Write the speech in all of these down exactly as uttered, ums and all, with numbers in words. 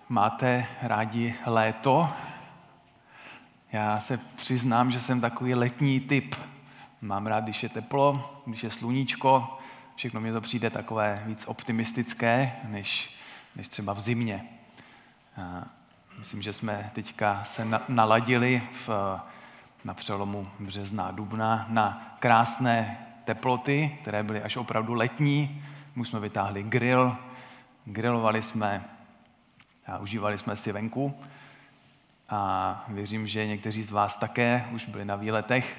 Máte rádi léto? Já se přiznám, že jsem takový letní typ. Mám rád, když je teplo, když je sluníčko. Všechno mi to přijde takové víc optimistické, než, než třeba v zimě. A myslím, že jsme teďka se na, naladili v, na přelomu března a dubna na krásné teploty, které byly až opravdu letní. My jsme vytáhli grill, grilovali jsme a užívali jsme si venku. A věřím, že někteří z vás také už byli na výletech.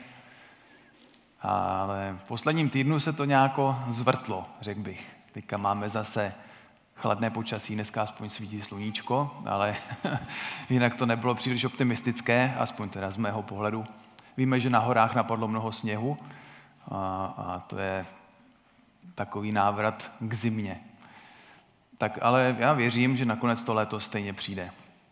Ale v posledním týdnu se to nějako zvrtlo, řekl bych. Teďka máme zase chladné počasí, dneska aspoň svítí sluníčko, ale jinak to nebylo příliš optimistické, aspoň teda z mého pohledu. Víme, že na horách napadlo mnoho sněhu a, a to je takový návrat k zimě. Tak ale já věřím, že nakonec to léto stejně přijde.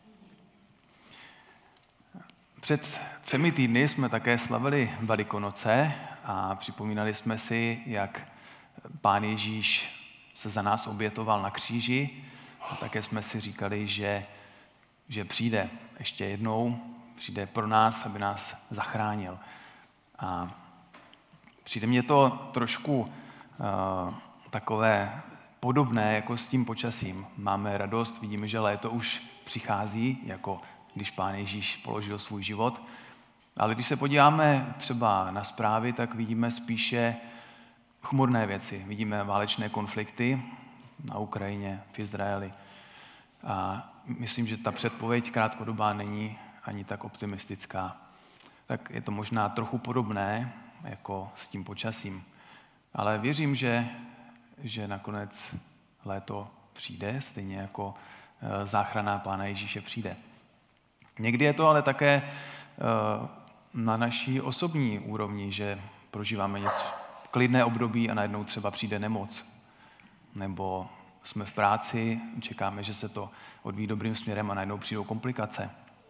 Před třemi týdny jsme také slavili Velikonoce a připomínali jsme si, jak Pán Ježíš se za nás obětoval na kříži a také jsme si říkali, že, že přijde ještě jednou, přijde pro nás, aby nás zachránil. A přijde mně to trošku uh, takové podobné jako s tím počasím. Máme radost, vidíme, že léto už přichází, jako když Pán Ježíš položil svůj život. Ale když se podíváme třeba na zprávy, tak vidíme spíše chmurné věci. Vidíme válečné konflikty na Ukrajině, v Izraeli. A myslím, že ta předpověď krátkodobá není ani tak optimistická. Tak je to možná trochu podobné jako s tím počasím. Ale věřím, že, že nakonec léto přijde, stejně jako záchrana Pána Ježíše přijde. Někdy je to ale také na naší osobní úrovni, že prožíváme něco klidné období a najednou třeba přijde nemoc. Nebo jsme v práci, čekáme, že se to odvíjí dobrým směrem a najednou přijdou komplikace.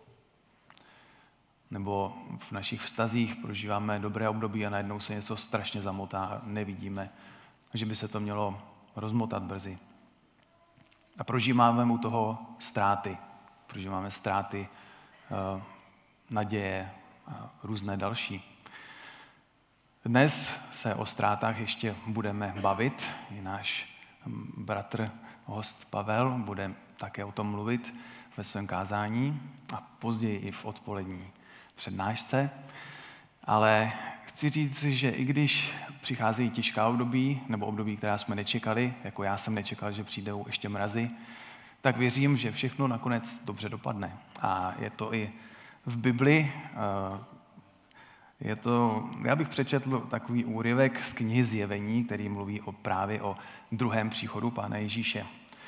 Nebo v našich vztazích prožíváme dobré období a najednou se něco strašně zamotá a nevidíme, že by se to mělo rozmotat brzy. A prožíváme u toho ztráty. Prožíváme ztráty naděje a různé další. Dnes se o ztrátách ještě budeme bavit. I náš bratr, host Pavel, bude také o tom mluvit ve svém kázání a později i v odpolední přednášce. Ale chci říct, že i když přicházejí těžká období, nebo období, která jsme nečekali, jako já jsem nečekal, že přijdou ještě mrazy, tak věřím, že všechno nakonec dobře dopadne. A je to i v Bibli. Je to, já bych přečetl takový úryvek z knihy Zjevení, který mluví o právě o druhém příchodu Pána Ježíše.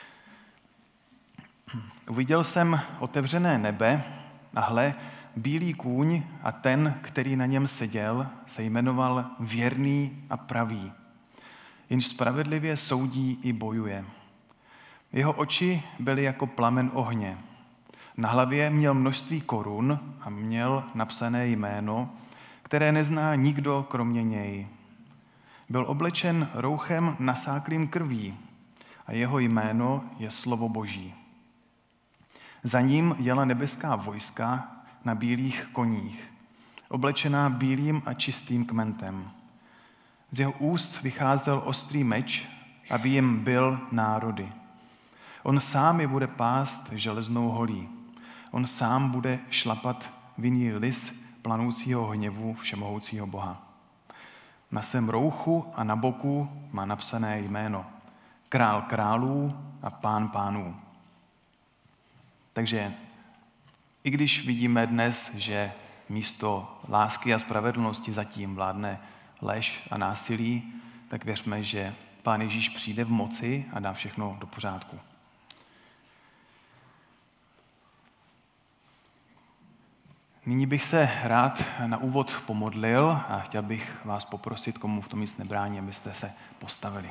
Uviděl jsem otevřené nebe a hle, bílý kůň a ten, který na něm seděl, se jmenoval Věrný a Pravý, jenž spravedlivě soudí i bojuje. Jeho oči byly jako plamen ohně. Na hlavě měl množství korun a měl napsané jméno, které nezná nikdo kromě něj. Byl oblečen rouchem nasáklým krví a jeho jméno je Slovo Boží. Za ním jela nebeská vojska na bílých koních, oblečená bílým a čistým kmentem. Z jeho úst vycházel ostrý meč, aby jim byl národy. On sám je bude pást železnou holí. On sám bude šlapat vinný lis planoucího hněvu všemohoucího Boha. Na svém rouchu a na boku má napsané jméno Král králů a Pán pánů. Takže i když vidíme dnes, že místo lásky a spravedlnosti zatím vládne lež a násilí, tak věřme, že Pán Ježíš přijde v moci a dá všechno do pořádku. Nyní bych se rád na úvod pomodlil a chtěl bych vás poprosit, komu v tom nic nebrání, abyste se postavili.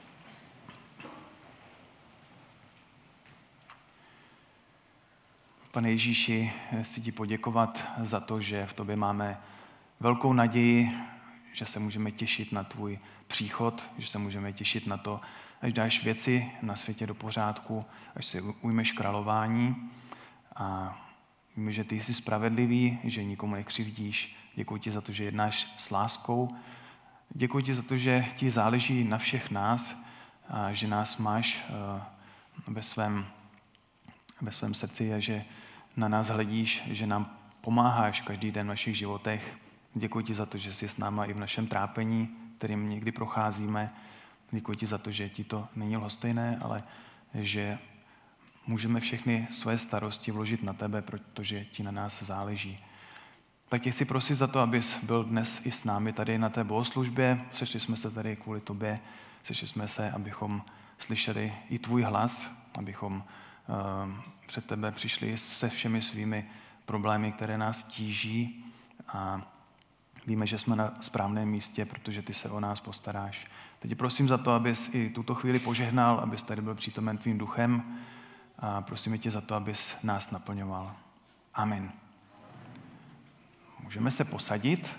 Pane Ježíši, chci ti poděkovat za to, že v tobě máme velkou naději, že se můžeme těšit na tvůj příchod, že se můžeme těšit na to, až dáš věci na světě do pořádku, až se ujmeš králování. A víme, že ty jsi spravedlivý, že nikomu nekřivdíš. Děkuji ti za to, že jednáš s láskou. Děkuji ti za to, že ti záleží na všech nás a že nás máš ve svém, ve svém srdci a že na nás hledíš, že nám pomáháš každý den v našich životech. Děkuji ti za to, že jsi s náma i v našem trápení, kterým někdy procházíme. Děkuji ti za to, že ti to není lhostejné, ale že můžeme všechny své starosti vložit na tebe, protože ti na nás záleží. Tak tě chci prosit za to, abys byl dnes i s námi tady na té bohoslužbě. Sešli jsme se tady kvůli tobě, sešli jsme se, abychom slyšeli i tvůj hlas, abychom uh, před tebe přišli se všemi svými problémy, které nás tíží a víme, že jsme na správném místě, protože ty se o nás postaráš. Teď prosím za to, abys i tuto chvíli požehnal, abys tady byl přítomen tvým duchem a prosíme tě za to, abys nás naplňoval. Amen. Můžeme se posadit.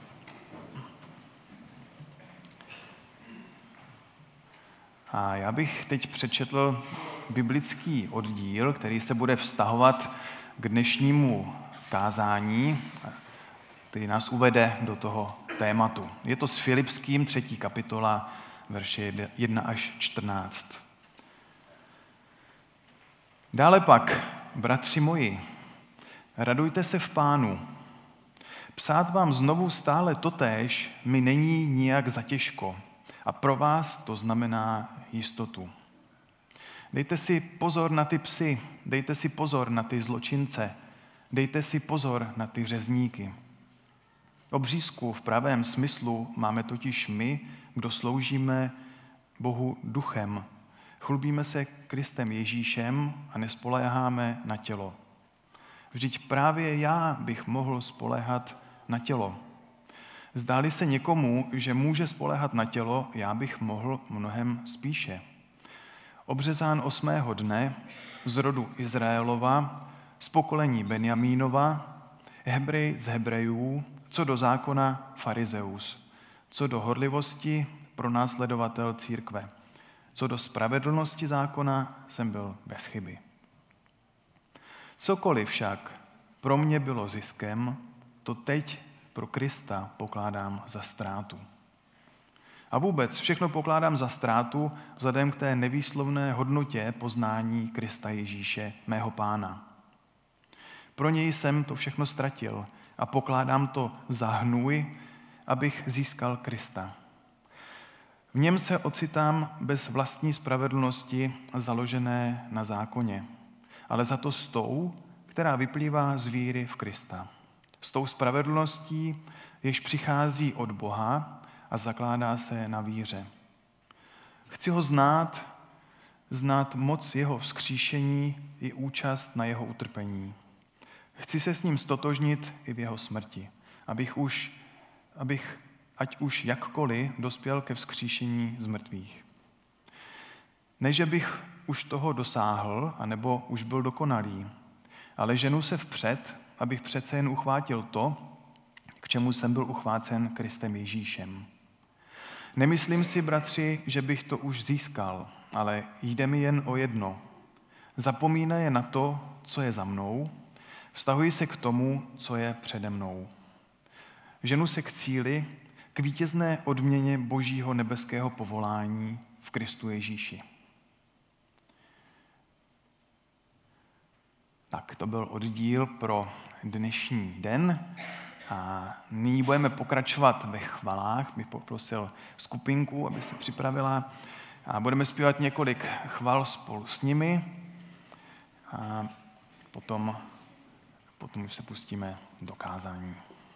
A já bych teď přečetl biblický oddíl, který se bude vztahovat k dnešnímu kázání, který nás uvede do toho tématu. Je to s Filipským, třetí kapitola, verše jedna až čtrnáct. Dále pak, bratři moji, radujte se v Pánu. Psát vám znovu stále totéž mi není nijak zatěžko a pro vás to znamená jistotu. Dejte si pozor na ty psy, dejte si pozor na ty zločince, dejte si pozor na ty řezníky. Obřízku v pravém smyslu máme totiž my, kdo sloužíme Bohu duchem. Chlubíme se Kristem Ježíšem a nespoléháme na tělo. Vždyť právě já bych mohl spoléhat na tělo. Zdáli se někomu, že může spoléhat na tělo, já bych mohl mnohem spíše. Obřezán osmého dne z rodu Izraelova, z pokolení Benjamínova, Hebrej z Hebrejů, co do zákona farizeus, co do horlivosti pronásledovatel církve, co do spravedlnosti zákona jsem byl bez chyby. Cokoliv však pro mě bylo ziskem, to teď pro Krista pokládám za ztrátu. A vůbec všechno pokládám za ztrátu vzhledem k té nevýslovné hodnotě poznání Krista Ježíše, mého Pána. Pro něj jsem to všechno ztratil a pokládám to za hnůj, abych získal Krista. V něm se ocitám bez vlastní spravedlnosti založené na zákoně, ale za to s tou, která vyplývá z víry v Krista. S tou spravedlností, jež přichází od Boha a zakládá se na víře. Chci ho znát, znát moc jeho vzkříšení i účast na jeho utrpení. Chci se s ním stotožnit i v jeho smrti, abych už, abych, ať už jakkoliv, dospěl ke vzkříšení z mrtvých. Ne, že bych už toho dosáhl, anebo už byl dokonalý, ale ženu se vpřed, abych přece jen uchvátil to, k čemu jsem byl uchvácen Kristem Ježíšem. Nemyslím si, bratři, že bych to už získal, ale jde mi jen o jedno. Zapomínaje na to, co je za mnou, vztahuji se k tomu, co je přede mnou. Ženu se k cíli, k vítězné odměně Božího nebeského povolání v Kristu Ježíši. Tak, to byl oddíl pro dnešní den a nyní budeme pokračovat ve chvalách. Bych poprosil skupinku, aby se připravila a budeme zpívat několik chval spolu s nimi a potom, potom už se pustíme do kázání.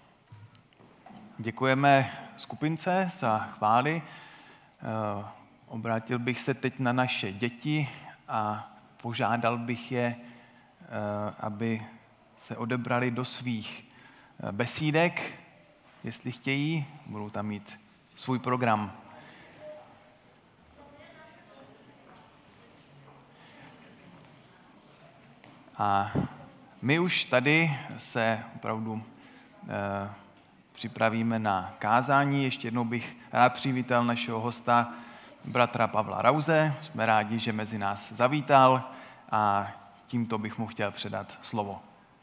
Děkujeme skupince za chvály. Obrátil bych se teď na naše děti a požádal bych je, aby se odebrali do svých besídek, jestli chtějí, budou tam mít svůj program. A my už tady se opravdu připravíme na kázání. Ještě jednou bych rád přivítal našeho hosta, bratra Pavla Rauze. Jsme rádi, že mezi nás zavítal a tímto bych mu chtěl předat slovo.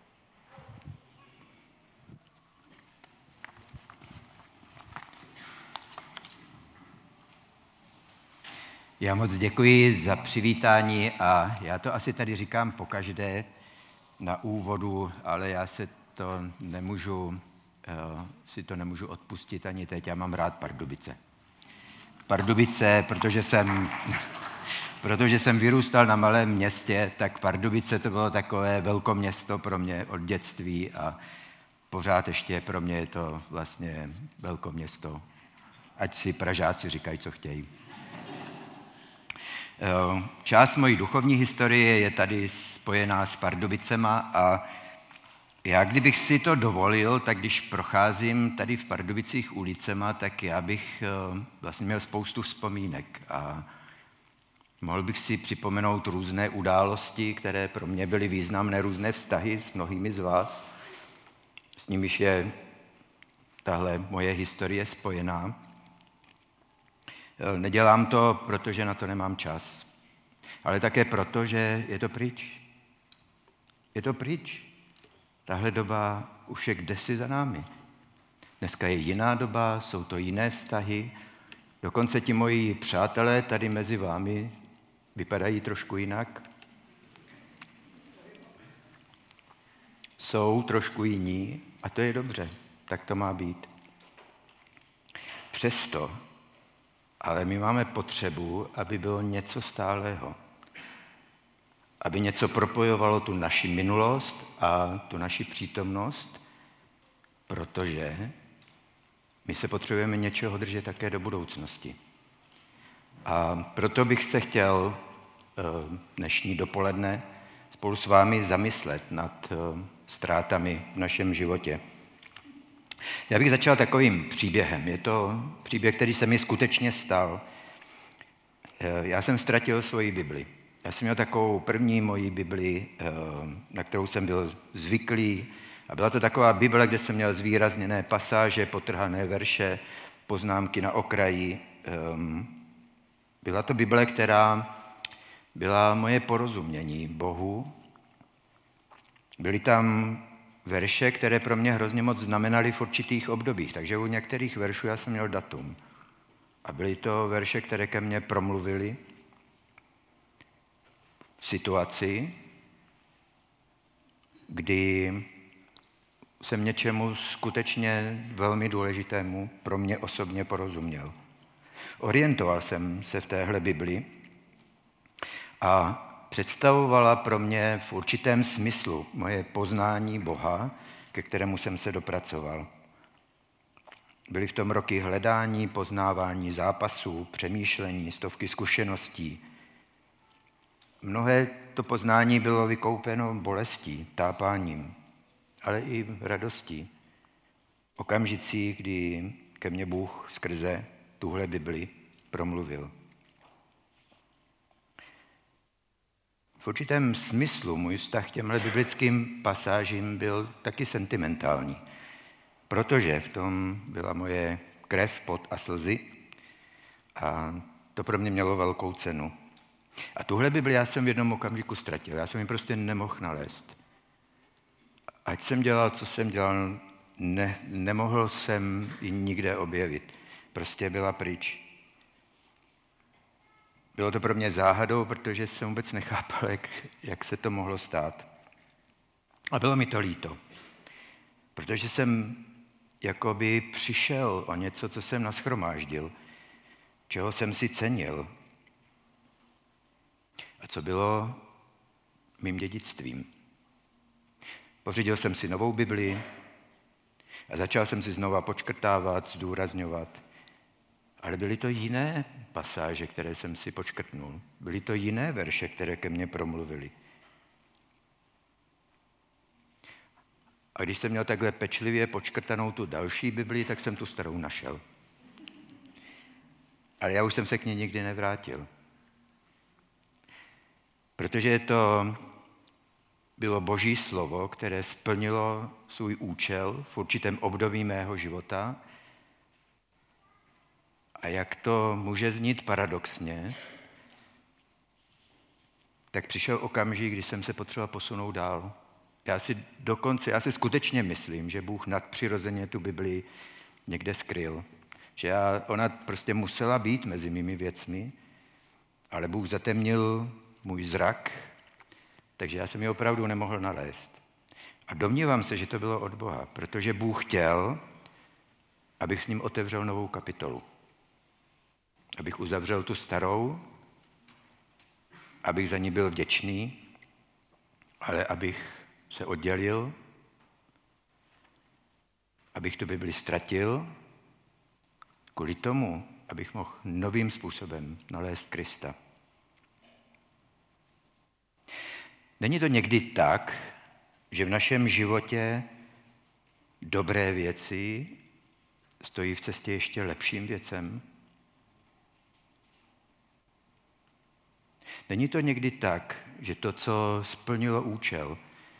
Já moc děkuji za přivítání a já to asi tady říkám pokaždé na úvodu, ale já se to nemůžu, si to nemůžu odpustit ani teď. Já mám rád Pardubice. Pardubice, protože jsem, protože jsem vyrůstal na malém městě, tak Pardubice to bylo takové velkoměsto pro mě od dětství a pořád ještě pro mě je to vlastně velkoměsto. Ať si Pražáci říkají, co chtějí. Část mojí duchovní historie je tady spojená s Pardubicema a já kdybych si to dovolil, tak když procházím tady v Pardubicích ulicema, tak já bych vlastně měl spoustu vzpomínek a mohl bych si připomenout různé události, které pro mě byly významné, různé vztahy s mnohými z vás. S nimiž je tahle moje historie spojená. Nedělám to, protože na to nemám čas, ale také proto, že je to pryč. Je to pryč. Tahle doba už je kdesi za námi. Dneska je jiná doba, jsou to jiné vztahy. Dokonce ti moji přátelé tady mezi vámi vypadají trošku jinak. Jsou trošku jiní a to je dobře, tak to má být. Přesto ale my máme potřebu, aby bylo něco stálého. Aby něco propojovalo tu naši minulost a tu naši přítomnost, protože my se potřebujeme něčeho držet také do budoucnosti. A proto bych se chtěl dnešní dopoledne spolu s vámi zamyslet nad ztrátami v našem životě. Já bych začal takovým příběhem. Je to příběh, který se mi skutečně stal. Já jsem ztratil svoji Bibli. Já jsem měl takovou první moji Bibli, na kterou jsem byl zvyklý. A byla to taková Bible, kde jsem měl zvýrazněné pasáže, podtrhané verše, poznámky na okraji. Byla to Bible, která byla moje porozumění Bohu. Byly tam verše, které pro mě hrozně moc znamenaly v určitých obdobích, takže u některých veršů já jsem měl datum. A byly to verše, které ke mně promluvily v situaci, kdy jsem něčemu skutečně velmi důležitému pro mě osobně porozuměl. Orientoval jsem se v téhle Bibli a představovala pro mě v určitém smyslu moje poznání Boha, ke kterému jsem se dopracoval. Byly v tom roky hledání, poznávání, zápasů, přemýšlení, stovky zkušeností. Mnohé to poznání bylo vykoupeno bolestí, tápáním, ale i radostí. Okamžicí, kdy ke mně Bůh skrze tuhle Bibli promluvil. V určitém smyslu můj vztah k těmhle biblickým pasážím byl taky sentimentální, protože v tom byla moje krev, pot a slzy a to pro mě mělo velkou cenu. A tuhle Bibli já jsem v jednom okamžiku ztratil, já jsem ji prostě nemohl nalézt. Ať jsem dělal, co jsem dělal, ne, nemohl jsem ji nikde objevit. Prostě byla pryč. Bylo to pro mě záhadou, protože jsem vůbec nechápal, jak, jak se to mohlo stát. A bylo mi to líto, protože jsem jakoby přišel o něco, co jsem nashromáždil, čeho jsem si cenil a co bylo mým dědictvím. Pořídil jsem si novou Bibli a začal jsem si znova počkrtávat, zdůrazňovat. Ale byly to jiné pasáže, které jsem si počkrtnul. Byly to jiné verše, které ke mně promluvily. A když jsem měl takhle pečlivě počkrtanou tu další Bibli, tak jsem tu starou našel. Ale já už jsem se k ní nikdy nevrátil. Protože je to bylo Boží slovo, které splnilo svůj účel v určitém období mého života. A jak to může znít paradoxně, tak přišel okamžik, kdy jsem se potřeboval posunout dál. Já si dokonce, já si skutečně myslím, že Bůh nadpřirozeně tu Biblii někde skryl. Že já, ona prostě musela být mezi mými věcmi, ale Bůh zatemnil můj zrak, takže já jsem ji opravdu nemohl nalézt. A domnívám se, že to bylo od Boha, protože Bůh chtěl, abych s ním otevřel novou kapitolu. Abych uzavřel tu starou, abych za ní byl vděčný, ale abych se oddělil, abych tu Bibli ztratil, kvůli tomu, abych mohl novým způsobem nalézt Krista. Není to někdy tak, že v našem životě dobré věci stojí v cestě ještě lepším věcem? Není to někdy tak, že to, co splnilo účel,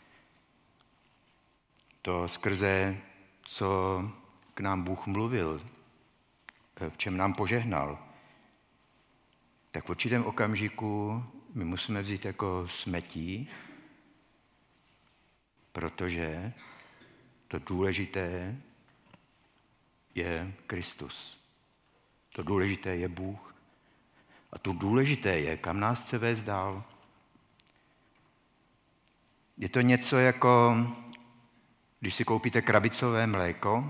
to skrze, co k nám Bůh mluvil, v čem nám požehnal, tak v určitém okamžiku my musíme vzít jako smetí, protože to důležité je Kristus. To důležité je Bůh. A to důležité je, kam nás chce vést dál. Je to něco jako, když si koupíte krabicové mléko,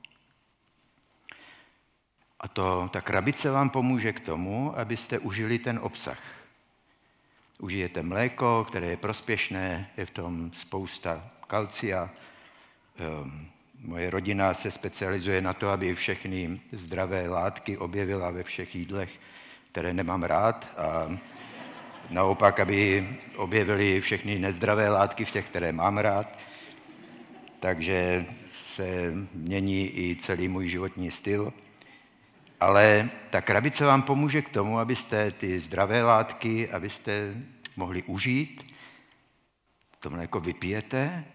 a to, ta krabice vám pomůže k tomu, abyste užili ten obsah. Užijete mléko, které je prospěšné, je v tom spousta kalcia. Moje rodina se specializuje na to, aby všechny zdravé látky objevila ve všech jídlech, které nemám rád, a naopak, aby objevili všechny nezdravé látky v těch, které mám rád. Takže se mění i celý můj životní styl. Ale ta krabice vám pomůže k tomu, abyste ty zdravé látky, abyste mohli užít. To mléko vypijete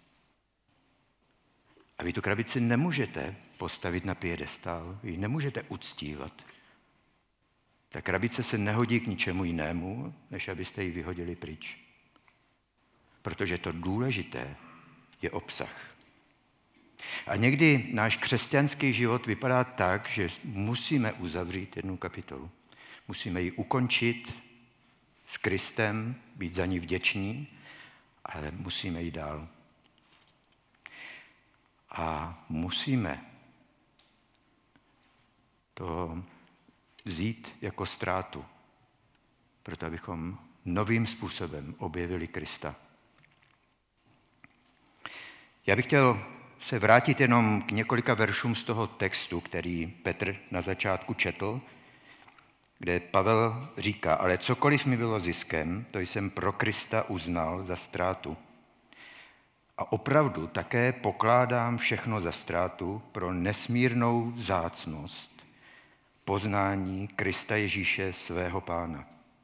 a vy tu krabici nemůžete postavit na piedestál, vy ji nemůžete uctívat. Ta krabice se nehodí k ničemu jinému, než abyste ji vyhodili pryč. Protože to důležité je obsah. A někdy náš křesťanský život vypadá tak, že musíme uzavřít jednu kapitolu. Musíme ji ukončit s Kristem, být za ní vděční, ale musíme jít dál. A musíme to vzít jako ztrátu, proto abychom novým způsobem objevili Krista. Já bych chtěl se vrátit jenom k několika veršům z toho textu, který Petr na začátku četl, kde Pavel říká, ale cokoliv mi bylo ziskem, to jsem pro Krista uznal za ztrátu. A opravdu také pokládám všechno za ztrátu pro nesmírnou vzácnost poznání Krista Ježíše, svého Pána.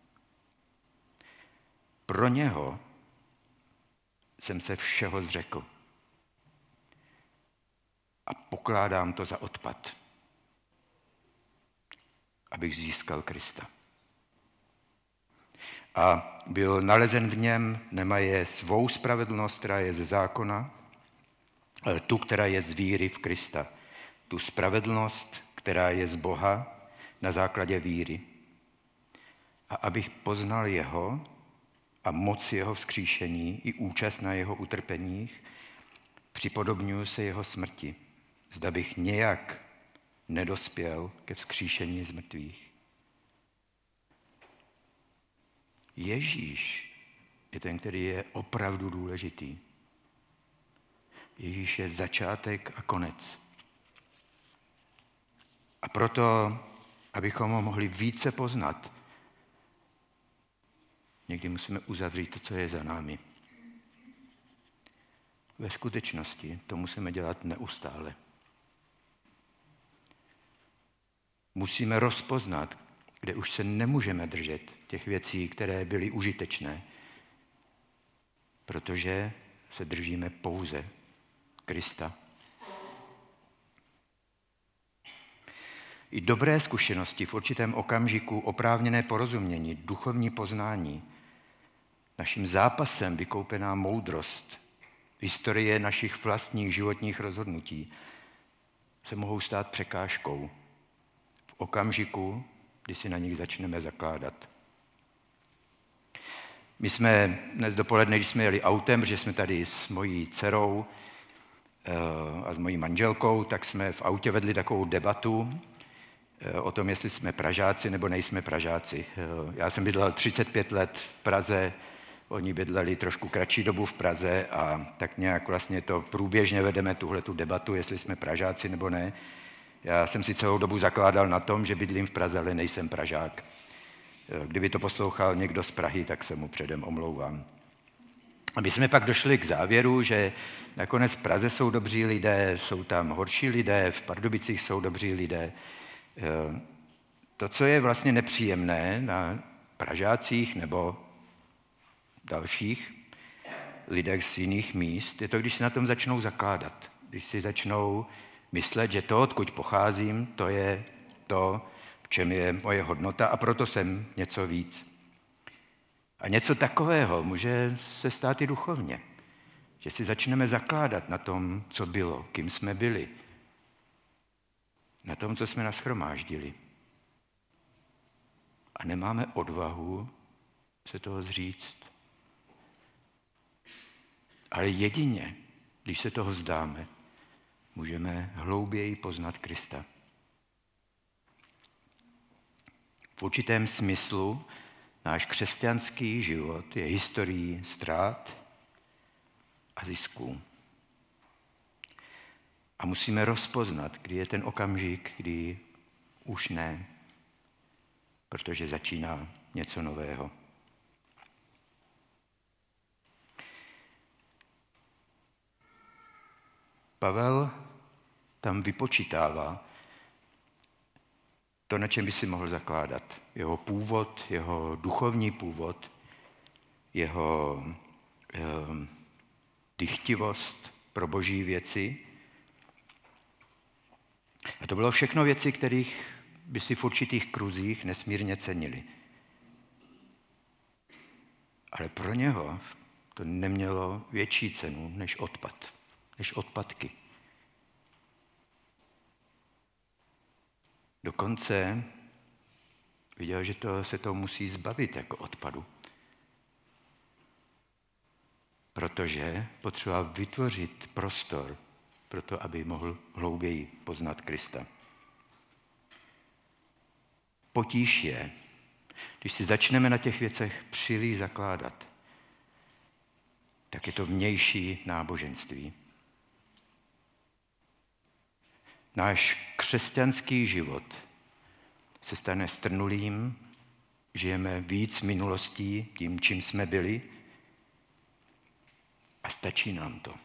Pro něho jsem se všeho zřekl a pokládám to za odpad, abych získal Krista. A byl nalezen v něm, nemaje svou spravedlnost, která je ze zákona, ale tu, která je z víry v Krista. Tu spravedlnost, která je z Boha na základě víry. A abych poznal jeho a moc jeho vzkříšení i účast na jeho utrpeních, připodobňuji se jeho smrti, zda bych nějak nedospěl ke vzkříšení z mrtvých. Ježíš je ten, který je opravdu důležitý. Ježíš je začátek a konec. A proto, abychom ho mohli více poznat, někdy musíme uzavřít to, co je za námi. Ve skutečnosti to musíme dělat neustále. Musíme rozpoznat, kde už se nemůžeme držet těch věcí, které byly užitečné. protože se držíme pouze Krista. I dobré zkušenosti v určitém okamžiku, oprávněné porozumění, duchovní poznání, naším zápasem vykoupená moudrost, historie našich vlastních životních rozhodnutí se mohou stát překážkou v okamžiku, kdy si na nich začneme zakládat. My jsme dnes dopoledne, když jsme jeli autem, protože jsme tady s mojí dcerou a s mojí manželkou, tak jsme v autě vedli takovou debatu o tom, jestli jsme Pražáci nebo nejsme Pražáci. Já jsem bydlel třicet pět let v Praze, oni bydleli trošku kratší dobu v Praze a tak nějak vlastně to průběžně vedeme tuhletu debatu, jestli jsme Pražáci nebo ne. Já jsem si celou dobu zakládal na tom, že bydlím v Praze, ale nejsem Pražák. Kdyby to poslouchal někdo z Prahy, tak se mu předem omlouvám. A my jsme pak došli k závěru, že nakonec v Praze jsou dobří lidé, jsou tam horší lidé, v Pardubicích jsou dobří lidé. To, co je vlastně nepříjemné na Pražácích nebo dalších lidech z jiných míst, je to, když se na tom začnou zakládat. Když si začnou myslet, že to, odkud pocházím, to je to, v čem je moje hodnota a proto jsem něco víc. A něco takového může se stát i duchovně. Že si začneme zakládat na tom, co bylo, kým jsme byli. Na tom, co jsme nashromáždili. A nemáme odvahu se toho zříct. Ale jedině, když se toho vzdáme, můžeme hlouběji poznat Krista. V určitém smyslu náš křesťanský život je historií ztrát a zisků. A musíme rozpoznat, kdy je ten okamžik, kdy už ne, protože začíná něco nového. Pavel tam vypočítává to, na čem by si mohl zakládat. Jeho původ, jeho duchovní původ, jeho eh, dychtivost pro boží věci. A to bylo všechno věci, kterých by si v určitých kruzích nesmírně cenili. Ale pro něho to nemělo větší cenu než odpad, než odpadky. Dokonce viděl, že to, se to musí zbavit jako odpadu. Protože potřeboval vytvořit prostor pro to, aby mohl hlouběji poznat Krista. Potíž je, když si začneme na těch věcech příliš zakládat, tak je to vnější náboženství. Náš křesťanský život se stane strnulým, žijeme víc minulostí tím, čím jsme byli a stačí nám to.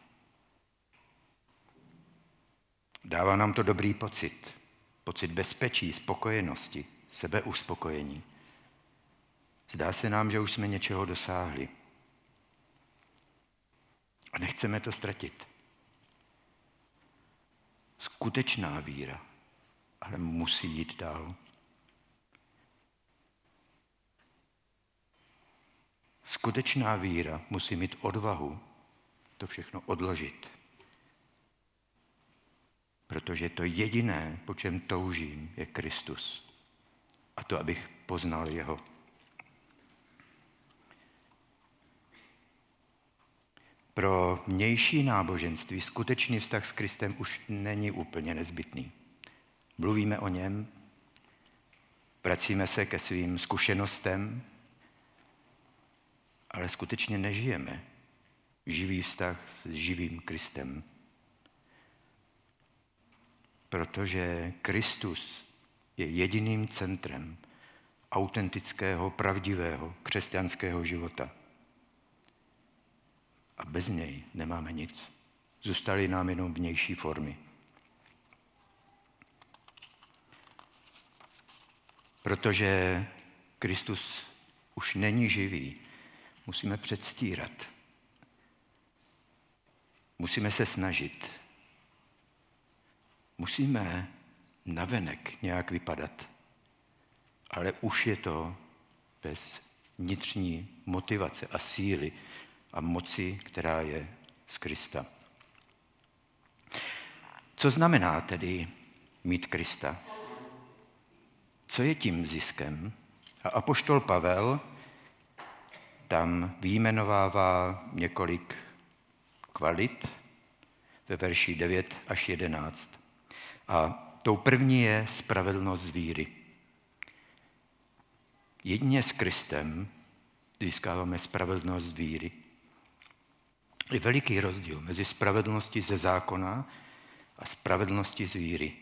Dává nám to dobrý pocit, pocit bezpečí, spokojenosti, sebeuspokojení. Zdá se nám, že už jsme něčeho dosáhli. A nechceme to ztratit. Skutečná víra, ale musí jít dál. Skutečná víra musí mít odvahu to všechno odložit. Protože to jediné, po čem toužím, je Kristus. A to, abych poznal jeho. Pro vnější náboženství skutečný vztah s Kristem už není úplně nezbytný. Mluvíme o něm, vracíme se ke svým zkušenostem, ale skutečně nežijeme živý vztah s živým Kristem. Protože Kristus je jediným centrem autentického, pravdivého křesťanského života. A bez něj nemáme nic. Zůstaly nám jenom vnější formy. Protože Kristus už není živý, musíme předstírat, Musíme se snažit. Musíme navenek nějak vypadat. Ale už je to bez vnitřní motivace a síly a moci, která je z Krista. Co znamená tedy mít Krista? Co je tím ziskem? A apoštol Pavel tam vyjmenovává několik kvalit ve verši devět až jedenáct. A tou první je spravedlnost z víry. Jedině s Kristem získáváme spravedlnost z víry. Je veliký rozdíl mezi spravedlností ze zákona a spravedlností z víry.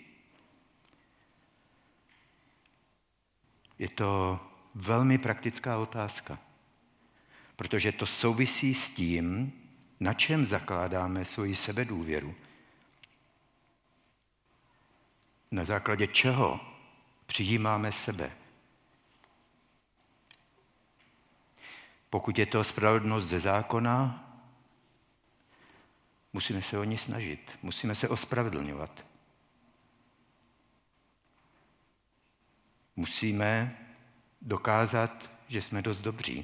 Je to velmi praktická otázka, protože to souvisí s tím, na čem zakládáme svoji sebedůvěru. Na základě čeho přijímáme sebe. Pokud je to spravedlnost ze zákona, musíme se o ní snažit, musíme se ospravedlňovat. Musíme dokázat, že jsme dost dobří.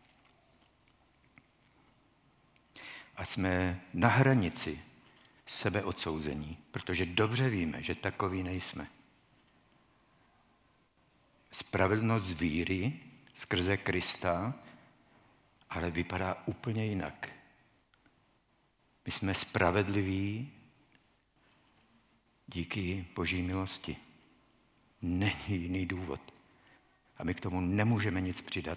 A jsme na hranici sebeodsouzení, protože dobře víme, že takový nejsme. Spravedlnost z víry skrze Krista ale vypadá úplně jinak. My jsme spravedliví díky Boží milosti. Není jiný důvod. A my k tomu nemůžeme nic přidat.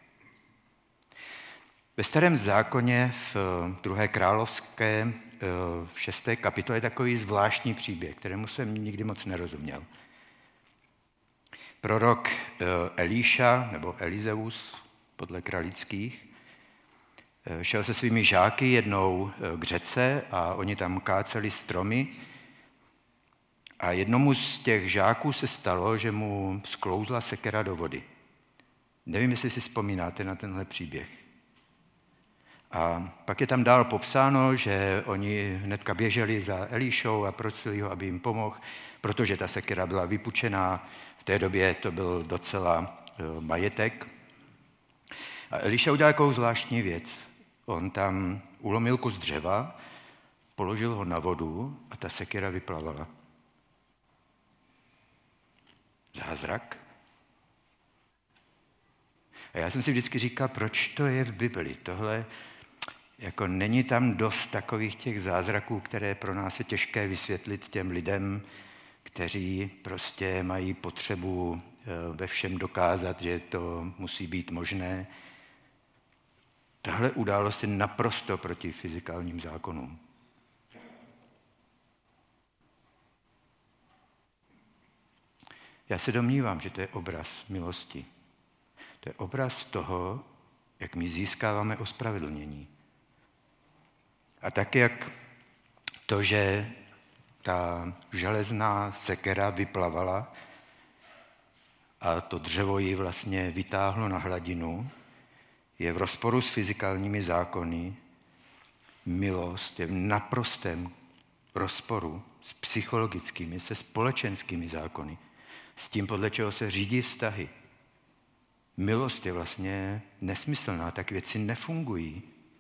Ve Starém zákoně v druhé královské v šesté kapitole je takový zvláštní příběh, kterému jsem nikdy moc nerozuměl. Prorok Elíša, nebo Elizeus, podle kralických, šel se svými žáky jednou k řece a oni tam káceli stromy. A jednomu z těch žáků se stalo, že mu sklouzla sekera do vody. Nevím, jestli si vzpomínáte na tenhle příběh. A pak je tam dál popsáno, že oni hnedka běželi za Elíšou a prosili ho, aby jim pomohl, protože ta sekera byla vypučená. V té době to byl docela majetek. A Elíša udělal takovou zvláštní věc. On tam ulomil kus dřeva, položil ho na vodu a ta sekera vyplavala. Zázrak. A já jsem si vždycky říkal, proč to je v Bibli. Tohle, jako není tam dost takových těch zázraků, které pro nás je těžké vysvětlit těm lidem, kteří prostě mají potřebu ve všem dokázat, že to musí být možné. Tahle událost je naprosto proti fyzikálním zákonům. Já se domnívám, že to je obraz milosti. To je obraz toho, jak my získáváme ospravedlnění. A tak, jak to, že ta železná sekera vyplavala a to dřevo ji vlastně vytáhlo na hladinu, je v rozporu s fyzikálními zákony. Milost je v naprostém rozporu s psychologickými, se společenskými zákony, s tím, podle čeho se řídí vztahy. Milost je vlastně nesmyslná, tak věci nefungují.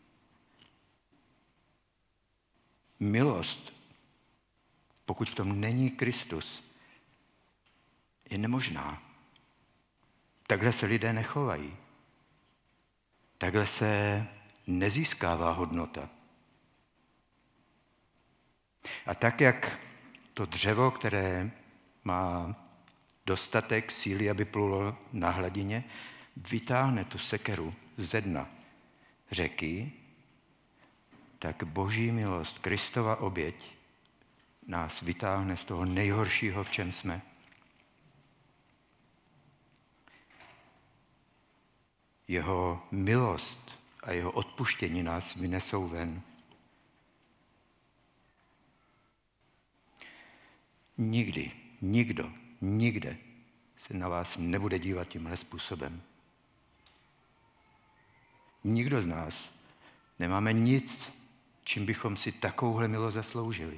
Milost, pokud v tom není Kristus, je nemožná. Takhle se lidé nechovají. Takhle se nezískává hodnota. A tak, jak to dřevo, které má dostatek síly, aby plulo na hladině, vytáhne tu sekeru ze dna řeky, tak Boží milost, Kristova oběť nás vytáhne z toho nejhoršího, v čem jsme. Jeho milost a jeho odpuštění nás vynesou ven. Nikdy, nikdo, nikde se na vás nebude dívat tímhle způsobem. Nikdo z nás nemáme nic, čím bychom si takovouhle milost zasloužili.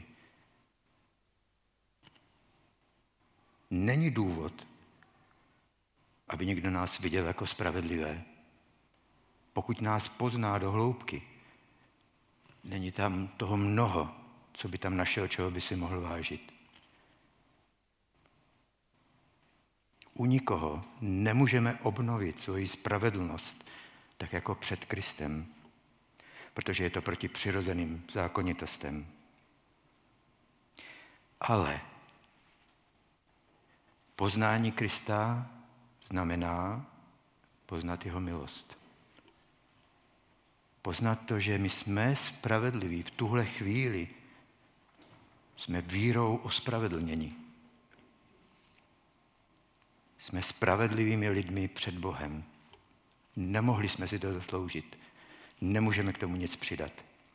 Není důvod, aby někdo nás viděl jako spravedlivé. Pokud nás pozná do hloubky, není tam toho mnoho, co by tam našel, čeho by si mohl vážit. U nikoho nemůžeme obnovit svoji spravedlnost tak jako před Kristem, protože je to proti přirozeným zákonitostem. Ale poznání Krista znamená poznat jeho milost. Poznat to, že my jsme spravedliví v tuhle chvíli, jsme vírou ospravedlněni. Jsme spravedlivými lidmi před Bohem. Nemohli jsme si to zasloužit. Nemůžeme k tomu nic přidat.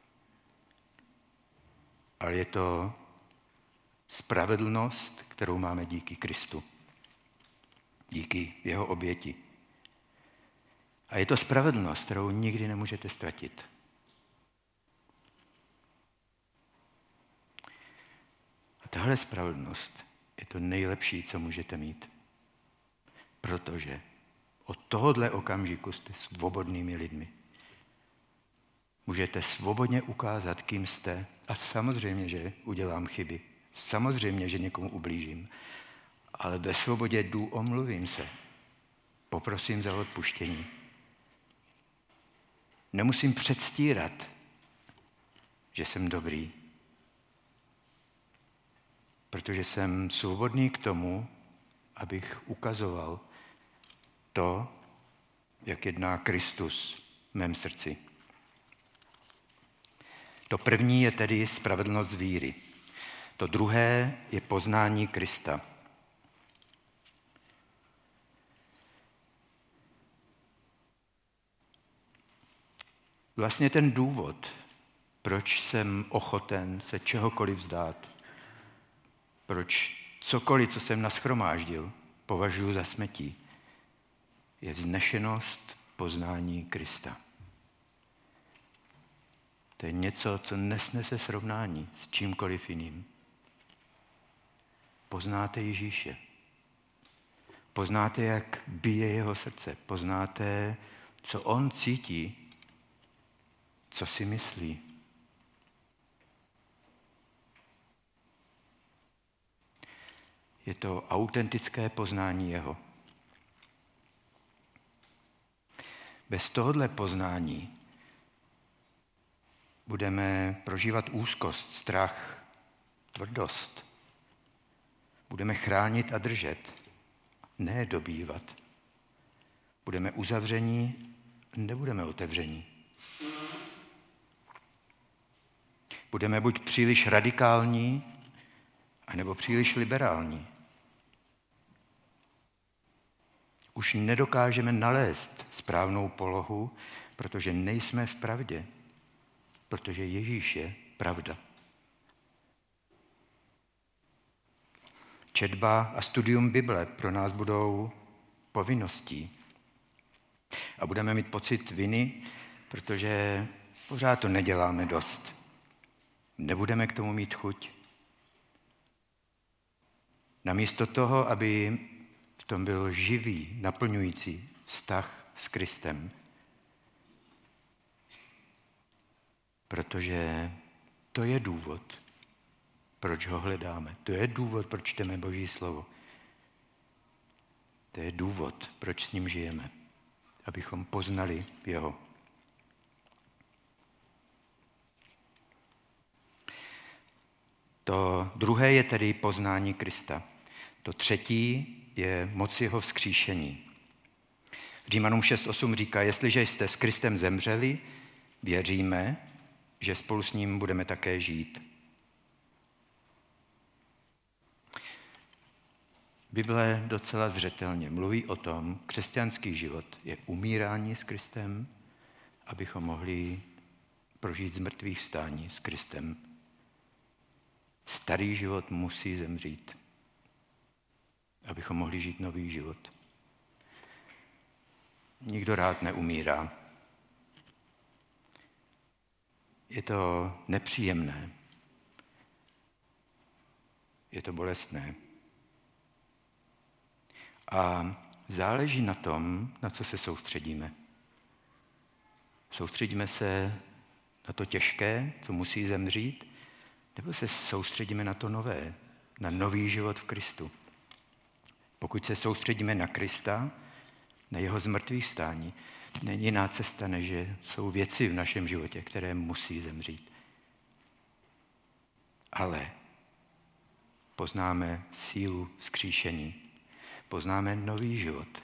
Ale je to spravedlnost, kterou máme díky Kristu. Díky jeho oběti. A je to spravedlnost, kterou nikdy nemůžete ztratit. A tahle spravedlnost je to nejlepší, co můžete mít. Protože od tohohle okamžiku jste svobodnými lidmi. Můžete svobodně ukázat, kým jste, a samozřejmě, že udělám chyby. Samozřejmě, že někomu ublížím. Ale ve svobodě jdu, omluvím se. Poprosím za odpuštění. Nemusím předstírat, že jsem dobrý. Protože jsem svobodný k tomu, abych ukazoval to, jak jedná Kristus v mém srdci. To první je tedy spravedlnost víry. To druhé je poznání Krista. Vlastně ten důvod, proč jsem ochoten se čehokoliv vzdát, proč cokoliv, co jsem nashromáždil, považuji za smetí, je vznešenost poznání Krista. To je něco, co nesnese srovnání s čímkoliv jiným. Poznáte Ježíše. Poznáte, jak bije jeho srdce. Poznáte, co on cítí, co si myslí. Je to autentické poznání jeho. Bez tohohle poznání budeme prožívat úzkost, strach, tvrdost. Budeme chránit a držet, ne dobývat. Budeme uzavření, nebudeme otevření. Budeme buď příliš radikální, anebo příliš liberální. Už nedokážeme nalézt správnou polohu, protože nejsme v pravdě, protože Ježíš je pravda. Četba a studium Bible pro nás budou povinností. A budeme mít pocit viny, protože pořád to neděláme dost. Nebudeme k tomu mít chuť. Namísto toho, aby v tom byl živý, naplňující vztah s Kristem. Protože to je důvod, proč ho hledáme. To je důvod, proč čteme Boží slovo. To je důvod, proč s ním žijeme. Abychom poznali jeho. To druhé je tedy poznání Krista. To třetí je moc jeho vzkříšení. V Římanům šest osm říká, jestliže jste s Kristem zemřeli, věříme, že spolu s ním budeme také žít. Bible docela zřetelně mluví o tom, křesťanský život je umírání s Kristem, abychom mohli prožít z mrtvých vstání s Kristem. Starý život musí zemřít, abychom mohli žít nový život. Nikdo rád neumírá. Je to nepříjemné. Je to bolestné. A záleží na tom, na co se soustředíme. Soustředíme se na to těžké, co musí zemřít, nebo se soustředíme na to nové, na nový život v Kristu. Pokud se soustředíme na Krista, na jeho zmrtvých stání, není jiná cesta, než že jsou věci v našem životě, které musí zemřít. Ale poznáme sílu vzkříšení, poznáme nový život.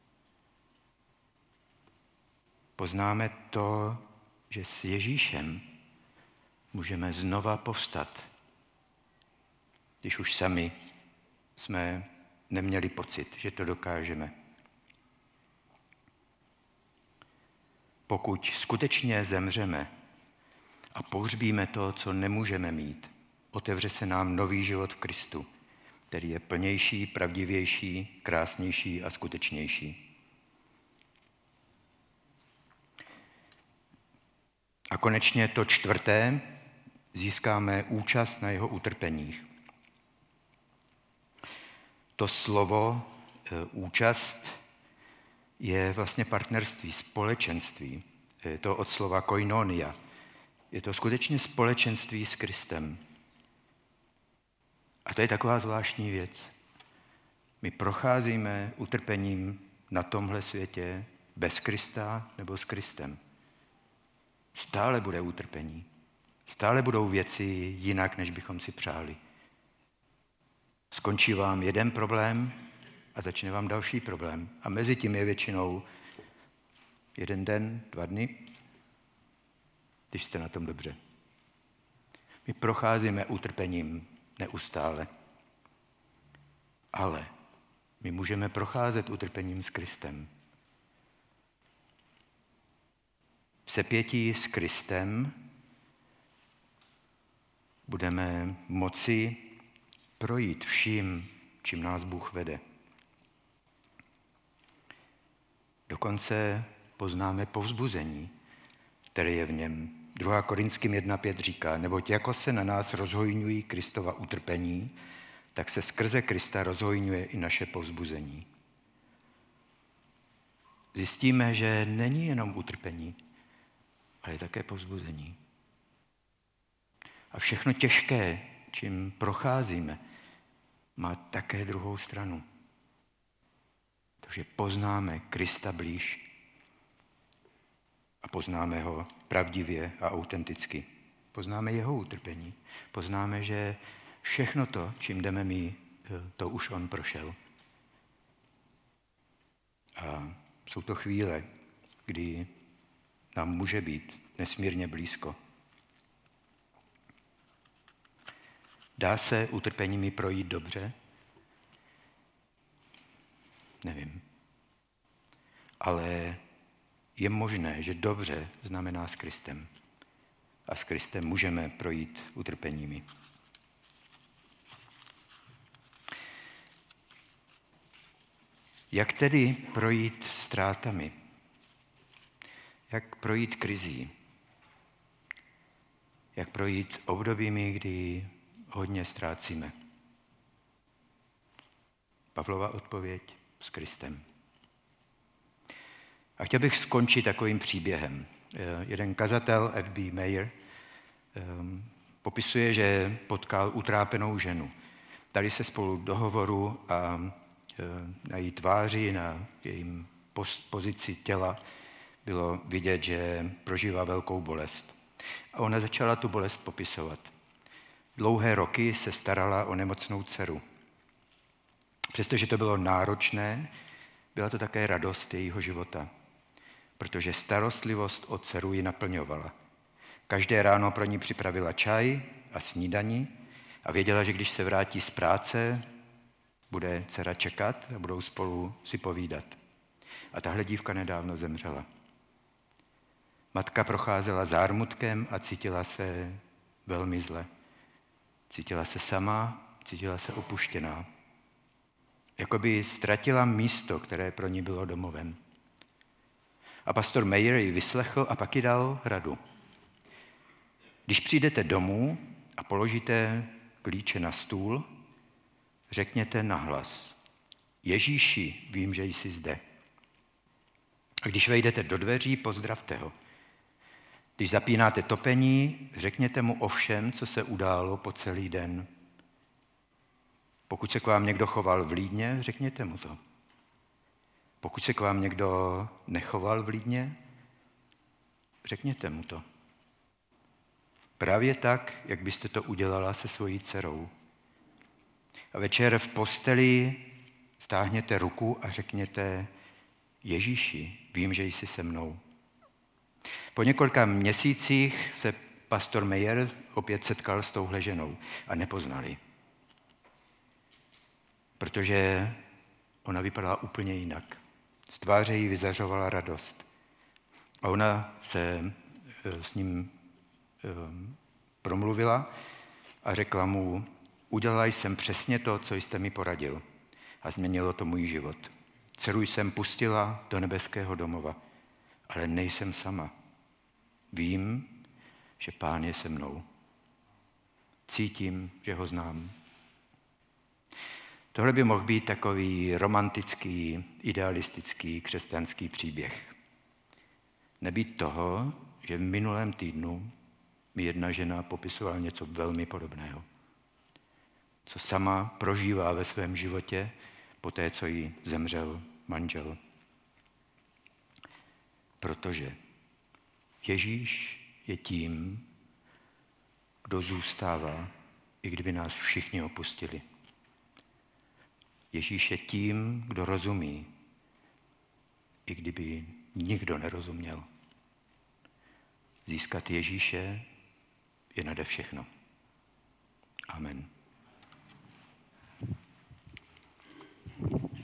Poznáme to, že s Ježíšem můžeme znova povstat, když už sami jsme neměli pocit, že to dokážeme. Pokud skutečně zemřeme a pohřbíme to, co nemůžeme mít, otevře se nám nový život v Kristu, který je plnější, pravdivější, krásnější a skutečnější. A konečně to čtvrté, získáme účast na jeho utrpeních. To slovo účast je vlastně partnerství, společenství. Je to od slova koinonia. Je to skutečně společenství s Kristem. A to je taková zvláštní věc. My procházíme utrpením na tomhle světě bez Krista nebo s Kristem. Stále bude utrpení. Stále budou věci jinak, než bychom si přáli. Skončí vám jeden problém a začne vám další problém. A mezi tím je většinou jeden den, dva dny, když jste na tom dobře. My procházíme utrpením neustále. Ale my můžeme procházet utrpením s Kristem. V sepětí s Kristem budeme moci projít vším, čím nás Bůh vede. Dokonce poznáme povzbuzení, které je v něm. druhá Korinským jedna pět říká, neboť jako se na nás rozhojňují Kristova utrpení, tak se skrze Krista rozhojňuje i naše povzbuzení. Zjistíme, že není jenom utrpení, ale je také povzbuzení. A všechno těžké, čím procházíme, má také druhou stranu. Takže poznáme Krista blíž a poznáme ho pravdivě a autenticky. Poznáme jeho utrpení. Poznáme, že všechno to, čím jdeme my, to už on prošel. A jsou to chvíle, kdy nám může být nesmírně blízko. Dá se utrpeními projít dobře? Nevím. Ale je možné, že dobře znamená s Kristem. A s Kristem můžeme projít utrpeními. Jak tedy projít ztrátami? Jak projít krizí? Jak projít obdobími, kdy hodně ztrácíme? Pavlova odpověď s Kristem. A chtěl bych skončit takovým příběhem. Jeden kazatel F B Meyer popisuje, že potkal utrápenou ženu. Dali se spolu do hovoru a na její tváři, na jejím pozici těla bylo vidět, že prožívá velkou bolest. A ona začala tu bolest popisovat. Dlouhé roky se starala o nemocnou dceru. Přestože to bylo náročné, byla to také radost jejího života, protože starostlivost o dceru ji naplňovala. Každé ráno pro ní připravila čaj a snídani a věděla, že když se vrátí z práce, bude dcera čekat a budou spolu si povídat. A tahle dívka nedávno zemřela. Matka procházela zármutkem a cítila se velmi zle. Cítila se sama, cítila se opuštěná. Jakoby ztratila místo, které pro ní bylo domovem. A pastor Meyer ji vyslechl a pak jí dal radu. Když přijdete domů a položíte klíče na stůl, řekněte nahlas: Ježíši, vím, že jsi zde. A když vejdete do dveří, pozdravte ho. Když zapínáte topení, řekněte mu o všem, co se událo po celý den. Pokud se k vám někdo choval vlídně, řekněte mu to. Pokud se k vám někdo nechoval vlídně, řekněte mu to. Právě tak, jak byste to udělala se svojí dcerou. A večer v posteli stáhněte ruku a řekněte: Ježíši, vím, že jsi se mnou. Po několika měsících se pastor Meyer opět setkal s touhle ženou a nepoznali. Protože ona vypadala úplně jinak. Z tváře jí vyzařovala radost. A ona se s ním promluvila a řekla mu: Udělala jsem přesně to, co jste mi poradil, a změnilo to můj život. Dceru jsem pustila do nebeského domova, ale nejsem sama. Vím, že Pán je se mnou. Cítím, že ho znám. Tohle by mohl být takový romantický, idealistický křesťanský příběh. Nebýt toho, že v minulém týdnu mi jedna žena popisovala něco velmi podobného, co sama prožívá ve svém životě po té, co jí zemřel manžel. Protože Ježíš je tím, kdo zůstává, i kdyby nás všichni opustili. Ježíš je tím, kdo rozumí, i kdyby nikdo nerozuměl. Získat Ježíše je nade všechno. Amen.